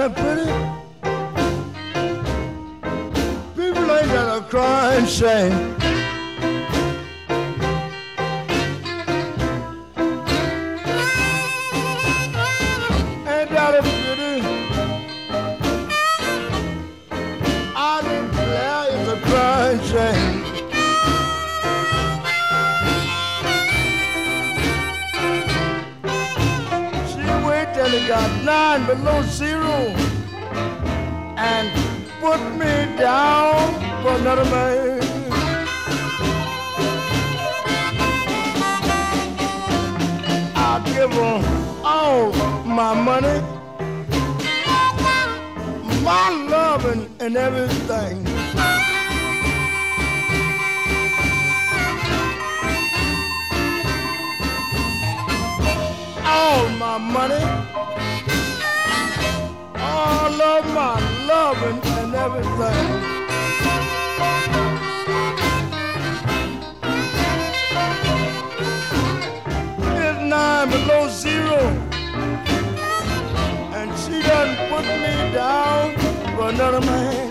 that pretty? People ain't got to cry and say. Ain't that a pretty? I declare it's a cry and say. Till it got 9 below zero and put me down for another man. I'll give her all my money, my love and everything. All my money, all of my loving and everything. It's 9 below zero, and she done put me down for another man.